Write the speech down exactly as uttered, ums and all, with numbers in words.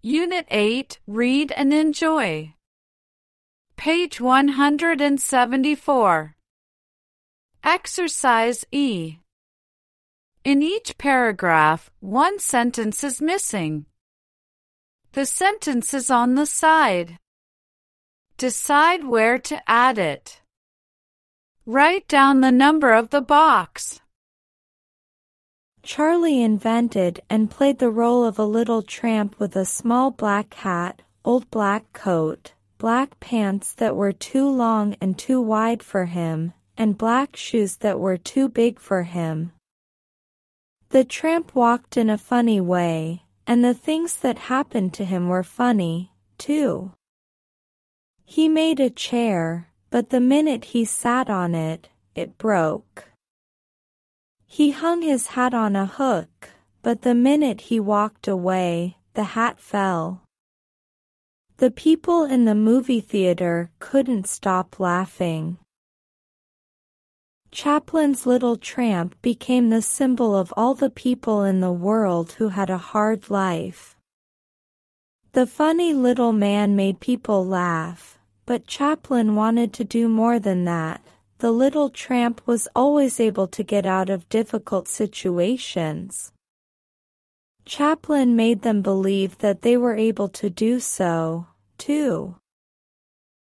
Unit eight, Read and Enjoy. Page one hundred seventy-four. Exercise E. In each paragraph, one sentence is missing. The sentence is on the side. Decide where to add it. Write down the number of the box. Charlie invented and played the role of a little tramp with a small black hat, old black coat, black pants that were too long and too wide for him, and black shoes that were too big for him. The tramp walked in a funny way, and the things that happened to him were funny, too. He made a chair, but the minute he sat on it, it broke. He hung his hat on a hook, but the minute he walked away, the hat fell. The people in the movie theater couldn't stop laughing. Chaplin's little tramp became the symbol of all the people in the world who had a hard life. The funny little man made people laugh, but Chaplin wanted to do more than that. The little tramp was always able to get out of difficult situations. Chaplin made them believe that they were able to do so, too.